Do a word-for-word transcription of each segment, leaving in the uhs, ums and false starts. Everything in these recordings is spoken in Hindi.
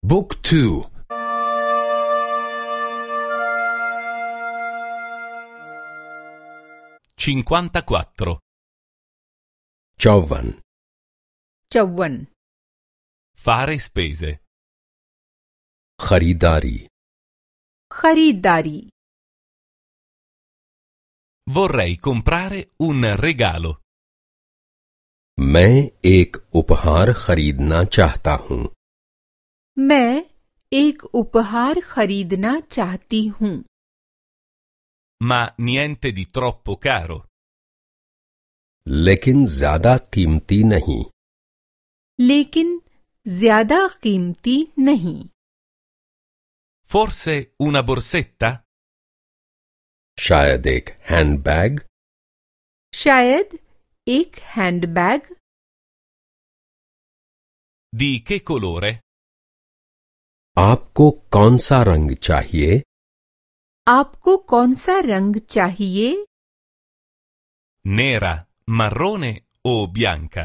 บุ๊กทู cinquantaquattro चौवन चौवन Fare spese. खरीदारी खरीदारी Vorrei comprare un regalo. मैं एक उपहार खरीदना चाहता हूँ मैं एक उपहार खरीदना चाहती हूँ Ma niente di troppo caro. लेकिन ज्यादा कीमती नहीं लेकिन ज्यादा कीमती नहीं Forse una borsetta? शायद एक हैंडबैग शायद एक हैंडबैग Di che colore? आपको कौन सा रंग चाहिए आपको कौन सा रंग चाहिए Nera, marrone o bianca?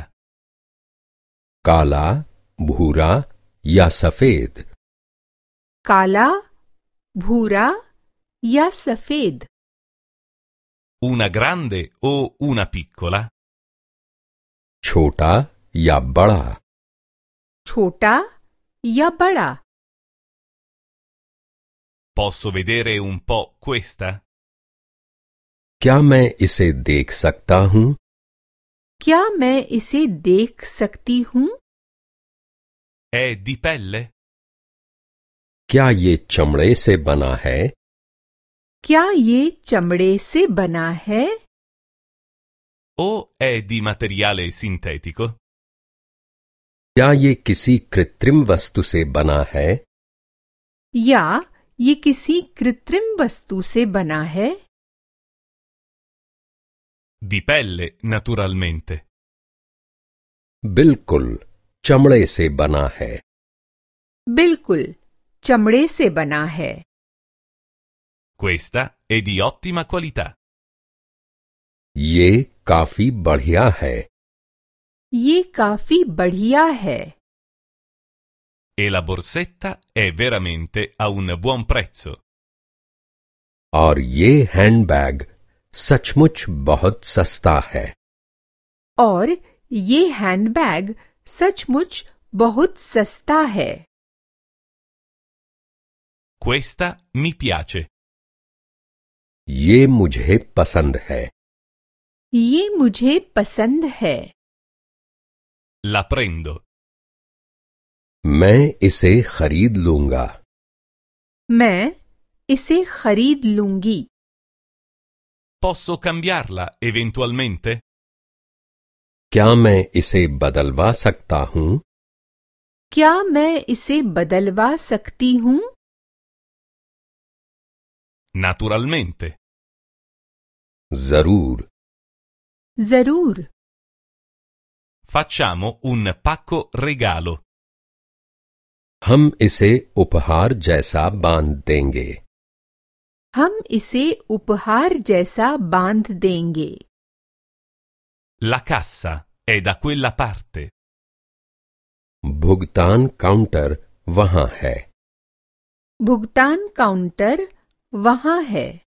काला भूरा या सफेद काला भूरा या सफेद Una grande o una piccola? छोटा या बड़ा छोटा या बड़ा Posso vedere un po' questa? क्या मैं इसे देख सकता हूँ क्या मैं इसे देख सकती हूँ È di pelle? क्या ये चमड़े से बना है क्या ये चमड़े से बना है O è di materiale sintetico? क्या ये किसी कृत्रिम वस्तु से बना है या ये किसी कृत्रिम वस्तु से बना है Di pelle, naturalmente. बिल्कुल चमड़े से बना है बिल्कुल चमड़े से बना है Questa è di ottima qualità. ये काफी बढ़िया है ये काफी बढ़िया है E la borsetta è veramente a un buon prezzo. और ये हैंडबैग सचमुच बहुत सस्ता है और ये हैंडबैग सचमुच बहुत सस्ता है Questa mi piace. ये मुझे पसंद है ये मुझे पसंद है La prendo. मैं इसे खरीद लूंगा मैं इसे खरीद लूंगी Posso cambiarla eventualmente? क्या मैं इसे बदलवा सकता हूँ क्या मैं इसे बदलवा सकती हूँ Naturalmente. जरूर जरूर Facciamo un pacco regalo. हम इसे उपहार जैसा बांध देंगे हम इसे उपहार जैसा बांध देंगे La cassa è da quella parte. भुगतान काउंटर वहां है भुगतान काउंटर वहां है